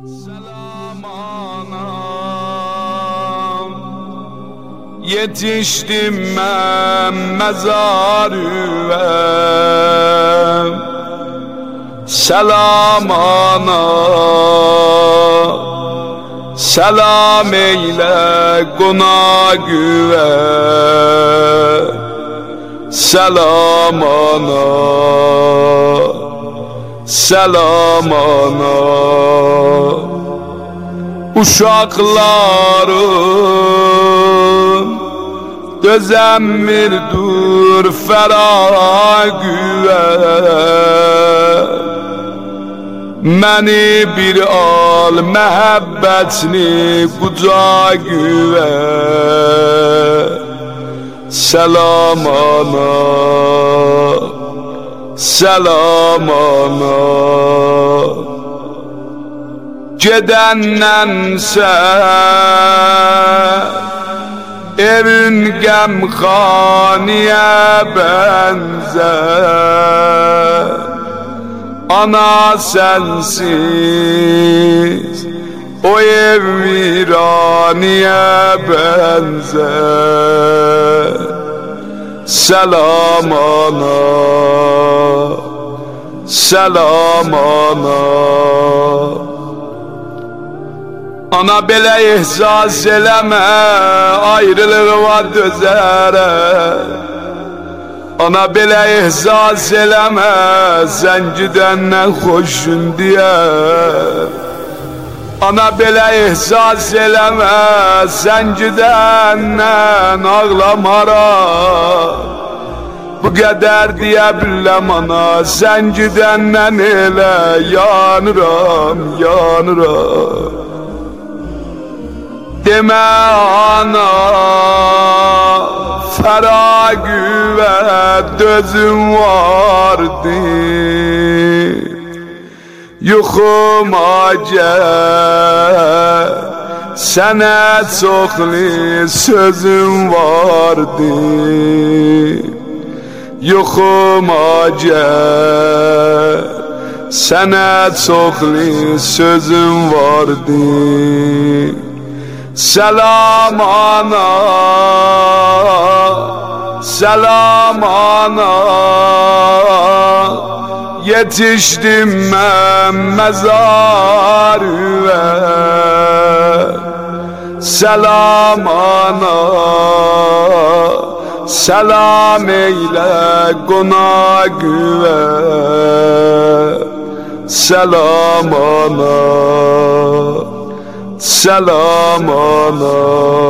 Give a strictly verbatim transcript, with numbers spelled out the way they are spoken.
Selam anam, yetiştim ben mezarüve. Selam ana, selam eyle konagüve. Selam ana, selam ana. Uşaqlarım dözəmmirdur fəragüvə. Məni bir al məhəbbətini qucagüvə. Selam ana, selam ana. Gedənnənsə evin qəmxaniyə bənzər. Ana sensiz o ev viraniyə bənzər. Selam ana, selam ana. Ana belə ehzaz eləmə, ayrılığa dözərə. Ana belə ehzaz eləmə, zəngidəndən xoşun deyə. Ana belə ehzaz eləmə, zəngidəndən ağlamara. Bu qədər deyə biləm ana, zəngidəndən elə yanıram, yanıram. Demə ana, fəragüvə dözüm vardı. Yuxuma gəl, sənə çoxlu sözüm vardı. Yuxuma gəl, sənə çoxlu sözüm vardı. Selam ana, selam ana. Yetiştim ben mezarüve. Selam ana, selam eyle konagüve. Selam ana, selam ana.